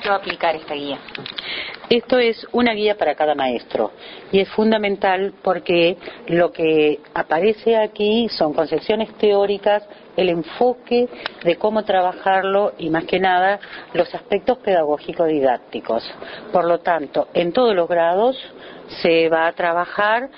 se va a aplicar esta guía? Esto es una guía para cada maestro y es fundamental porque lo que aparece aquí son concepciones teóricas, el enfoque de cómo trabajarlo y más que nada los aspectos pedagógicos didácticos. Por lo tanto, en todos los grados se va a trabajar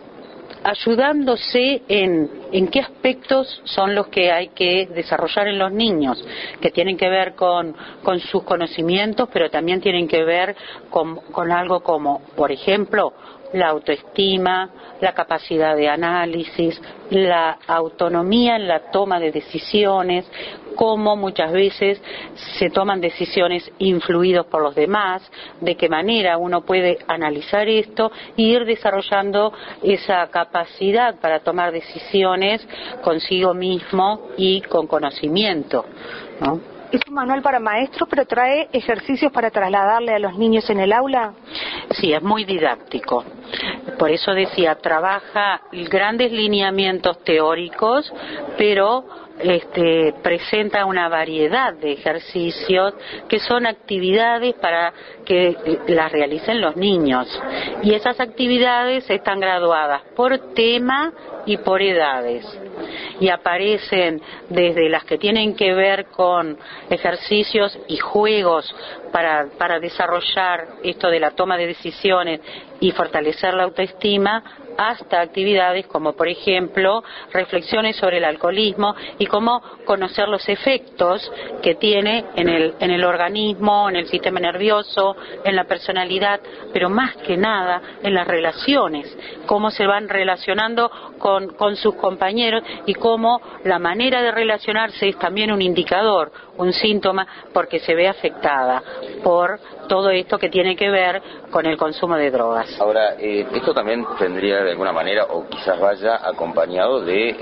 ayudándose en qué aspectos son los que hay que desarrollar en los niños, que tienen que ver con sus conocimientos, pero también tienen que ver con algo como, por ejemplo, la autoestima, la capacidad de análisis, la autonomía en la toma de decisiones, cómo muchas veces se toman decisiones influidos por los demás, de qué manera uno puede analizar esto e ir desarrollando esa capacidad para tomar decisiones consigo mismo y con conocimiento, ¿no? ¿Es un manual para maestros, pero trae ejercicios para trasladarle a los niños en el aula? Sí, es muy didáctico. Por eso decía, trabaja grandes lineamientos teóricos, pero presenta una variedad de ejercicios que son actividades para que las realicen los niños. Y esas actividades están graduadas por tema y por edades. Y aparecen desde las que tienen que ver con ejercicios y juegos para desarrollar esto de la toma de decisiones y fortalecer la autoestima, hasta actividades como, por ejemplo, reflexiones sobre el alcoholismo y cómo conocer los efectos que tiene en el organismo, en el sistema nervioso, en la personalidad, pero más que nada en las relaciones, cómo se van relacionando con sus compañeros y cómo la manera de relacionarse es también un indicador, un síntoma, porque se ve afectada por todo esto que tiene que ver con el consumo de drogas. Ahora, esto también tendría de alguna manera, o quizás vaya acompañado de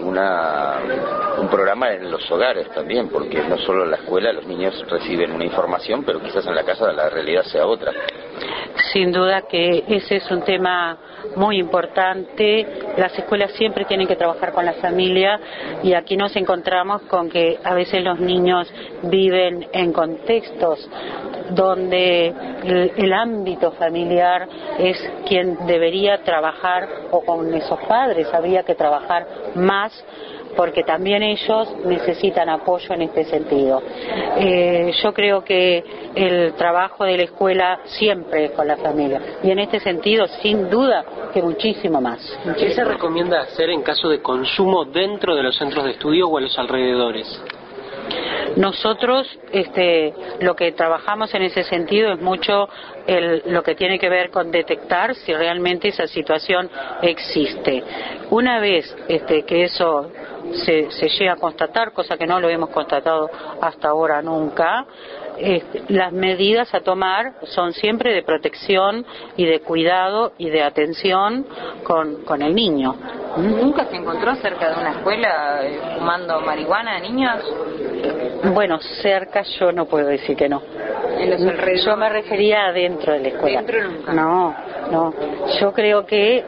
un programa en los hogares también, porque no solo en la escuela los niños reciben una información, pero quizás en la casa la realidad sea otra. Sin duda que ese es un tema muy importante. Las escuelas siempre tienen que trabajar con la familia y aquí nos encontramos con que a veces los niños viven en contextos donde el ámbito familiar es quien debería trabajar, o con esos padres habría que trabajar más, porque también ellos necesitan apoyo en este sentido. Yo creo que el trabajo de la escuela siempre es con la familia, y en este sentido, sin duda, que muchísimo más. ¿Qué se recomienda hacer en caso de consumo dentro de los centros de estudio o a los alrededores? Nosotros lo que trabajamos en ese sentido es mucho lo que tiene que ver con detectar si realmente esa situación existe. Una vez que eso se llega a constatar, cosa que no lo hemos constatado hasta ahora nunca, las medidas a tomar son siempre de protección y de cuidado y de atención con el niño. ¿Nunca se encontró cerca de una escuela fumando marihuana de niños? Bueno, cerca yo no puedo decir que no. ¿En los alrededores? Yo me refería adentro de la escuela. ¿Dentro nunca? No. Yo creo que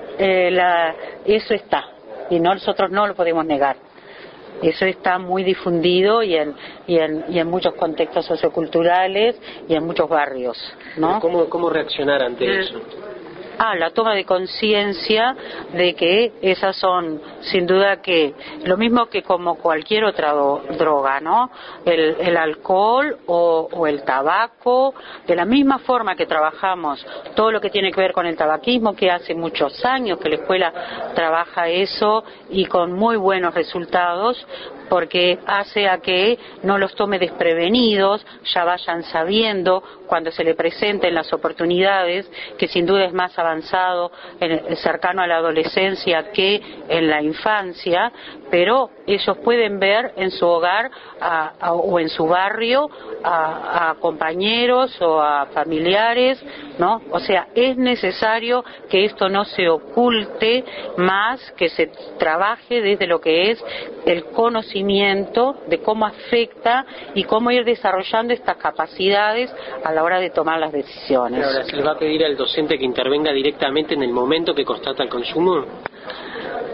eso está y nosotros no lo podemos negar. Eso está muy difundido y en muchos contextos socioculturales y en muchos barrios, ¿no? ¿Cómo reaccionar ante eso? La toma de conciencia de que esas son, sin duda, que lo mismo que como cualquier otra droga, ¿no? El alcohol o el tabaco, de la misma forma que trabajamos todo lo que tiene que ver con el tabaquismo, que hace muchos años que la escuela trabaja eso y con muy buenos resultados, porque hace a que no los tome desprevenidos, ya vayan sabiendo cuando se le presenten las oportunidades, que sin duda es más avanzado, cercano a la adolescencia que en la infancia, pero ellos pueden ver en su hogar o en su barrio a compañeros o a familiares, ¿no? O sea, es necesario que esto no se oculte más, que se trabaje desde lo que es el conocimiento de cómo afecta y cómo ir desarrollando estas capacidades a la hora de tomar las decisiones. ¿Pero ahora se le va a pedir al docente que intervenga directamente en el momento que constata el consumo?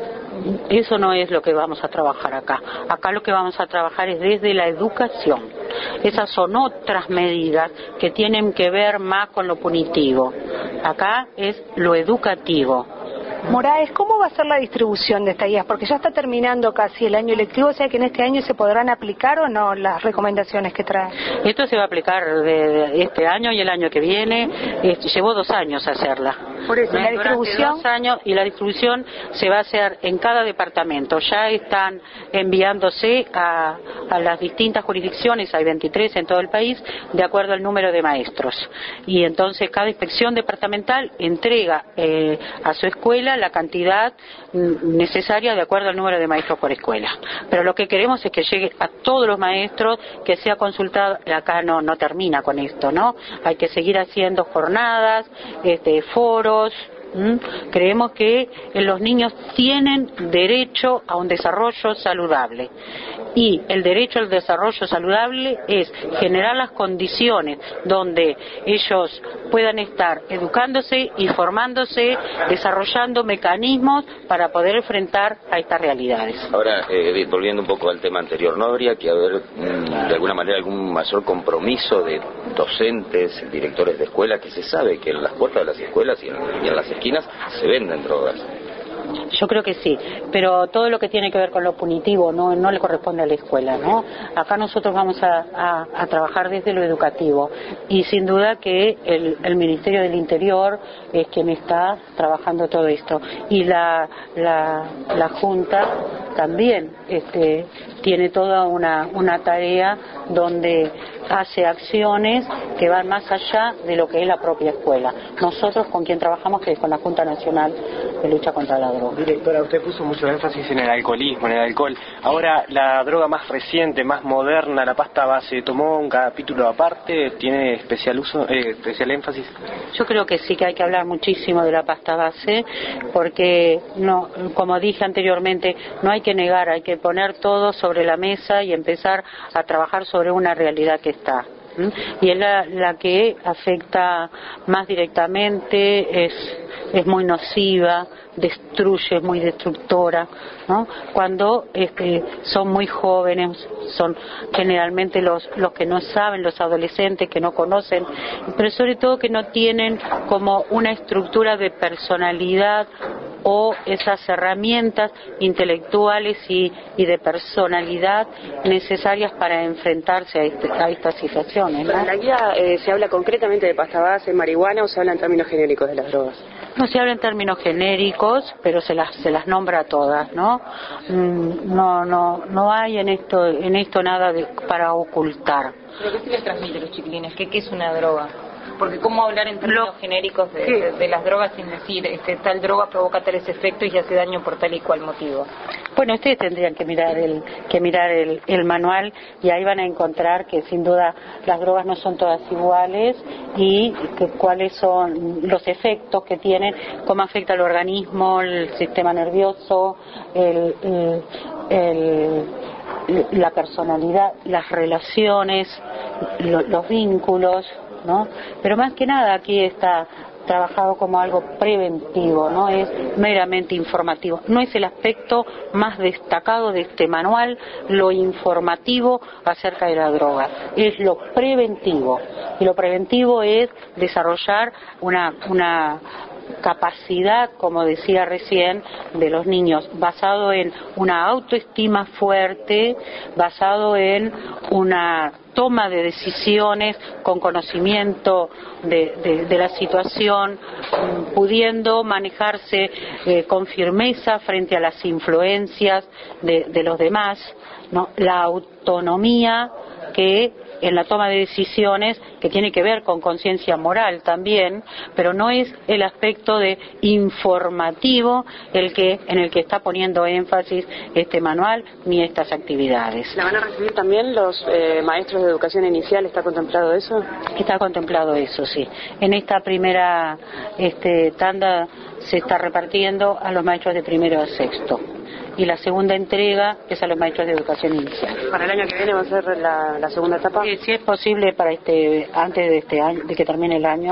Eso no es lo que vamos a trabajar acá. Acá lo que vamos a trabajar es desde la educación. Esas son otras medidas que tienen que ver más con lo punitivo. Acá es lo educativo. Moraes, ¿cómo va a ser la distribución de estas guías? Porque ya está terminando casi el año lectivo, o sea que en este año se podrán aplicar o no las recomendaciones que trae. Esto se va a aplicar de este año y el año que viene. Llevó 2 años hacerla. Por eso, la distribución. 2 años, y la distribución se va a hacer en cada departamento. Ya están enviándose a las distintas jurisdicciones, hay 23 en todo el país, de acuerdo al número de maestros. Y entonces cada inspección departamental entrega a su escuela la cantidad necesaria de acuerdo al número de maestros por escuela. Pero lo que queremos es que llegue a todos los maestros, que sea consultado. Acá no termina con esto, ¿no? Hay que seguir haciendo jornadas, foros. Creemos que los niños tienen derecho a un desarrollo saludable, y el derecho al desarrollo saludable es generar las condiciones donde ellos puedan estar educándose y formándose, desarrollando mecanismos para poder enfrentar a estas realidades. Ahora, Edith, volviendo un poco al tema anterior, ¿no habría que haber de alguna manera algún mayor compromiso de docentes, directores de escuela, que se sabe que en las puertas de las escuelas y en las esquinas se venden drogas? Yo creo que sí, pero todo lo que tiene que ver con lo punitivo no le corresponde a la escuela, ¿no? Acá nosotros vamos a trabajar desde lo educativo, y sin duda que el Ministerio del Interior es quien está trabajando todo esto, y la Junta también tiene toda una tarea donde hace acciones que van más allá de lo que es la propia escuela. Nosotros con quien trabajamos, que es con la Junta Nacional de Lucha contra la Droga. Directora, usted puso mucho énfasis en el alcoholismo, en el alcohol. Ahora, la droga más reciente, más moderna, la pasta base, ¿tomó un capítulo aparte? ¿Tiene especial énfasis? Yo creo que sí, que hay que hablar muchísimo de la pasta base, porque no, como dije anteriormente, no hay que negar, hay que poner todo sobre la mesa y empezar a trabajar sobre una realidad que está. Y es la que afecta más directamente, es muy nociva, destruye, es muy destructora, ¿no? Cuando son muy jóvenes, son generalmente los que no saben, los adolescentes que no conocen, pero sobre todo que no tienen como una estructura de personalidad o esas herramientas intelectuales y de personalidad necesarias para enfrentarse a estas situaciones, ¿no? ¿En la guía se habla concretamente de pasta base, marihuana, o se habla en términos genéricos de las drogas? No se habla en términos genéricos, pero se las nombra a todas, ¿no? No hay en esto nada para ocultar. ¿Pero qué se les transmite a los chiquilines? ¿Qué es una droga? Porque cómo hablar en términos genéricos de las drogas sin decir tal droga provoca tales efectos y hace daño por tal y cual motivo. Bueno, ustedes tendrían que mirar el manual, y ahí van a encontrar que sin duda las drogas no son todas iguales, y cuáles son los efectos que tienen, cómo afecta al organismo, el sistema nervioso, la personalidad, las relaciones, los vínculos, ¿no? Pero más que nada aquí está trabajado como algo preventivo, no es meramente informativo. No es el aspecto más destacado de este manual, lo informativo acerca de la droga, es lo preventivo. Y lo preventivo es desarrollar una capacidad, como decía recién, de los niños, basado en una autoestima fuerte, basado en una toma de decisiones con conocimiento de la situación, pudiendo manejarse con firmeza frente a las influencias de los demás, ¿no? La autonomía que en la toma de decisiones, que tiene que ver con conciencia moral también, pero no es el aspecto de informativo en el que está poniendo énfasis este manual ni estas actividades. ¿La van a recibir también los maestros de educación inicial? ¿Está contemplado eso? Está contemplado eso, sí. En esta primera tanda se está repartiendo a los maestros de primero a sexto, y la segunda entrega es a los maestros de educación inicial. ¿Para el año que viene va a ser la segunda etapa? Si es posible para antes de este año, de que termine el año,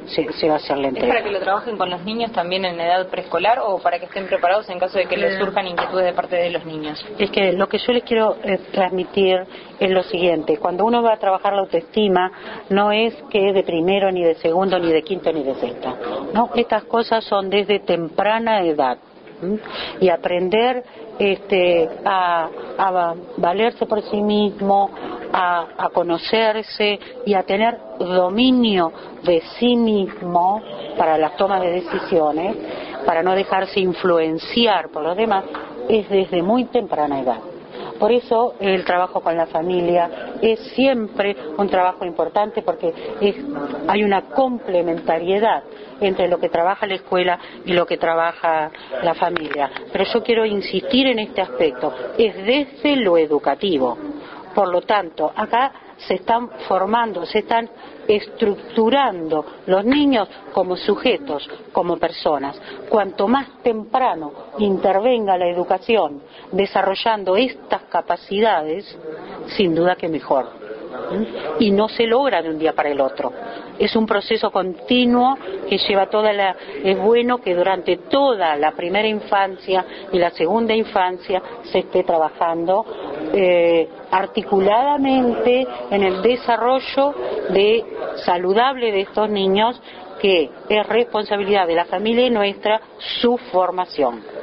se va a hacer la entrega. ¿Es para que lo trabajen con los niños también en edad preescolar o para que estén preparados en caso de que les surjan inquietudes de parte de los niños? Es que lo que yo les quiero transmitir es lo siguiente: cuando uno va a trabajar la autoestima, no es que de primero, ni de segundo, ni de quinto, ni de sexto. No, estas cosas son desde temprana edad. Y aprender a valerse por sí mismo, a conocerse y a tener dominio de sí mismo para las tomas de decisiones, para no dejarse influenciar por los demás, es desde muy temprana edad. Por eso el trabajo con la familia es siempre un trabajo importante, porque hay una complementariedad entre lo que trabaja la escuela y lo que trabaja la familia. Pero yo quiero insistir en este aspecto, es desde lo educativo. Por lo tanto, acá se están formando, se están estructurando los niños como sujetos, como personas. Cuanto más temprano intervenga la educación desarrollando estas capacidades, sin duda que mejor. Y no se logra de un día para el otro. Es un proceso continuo que lleva es bueno que durante toda la primera infancia y la segunda infancia se esté trabajando articuladamente en el desarrollo saludable de estos niños, que es responsabilidad de la familia y nuestra su formación.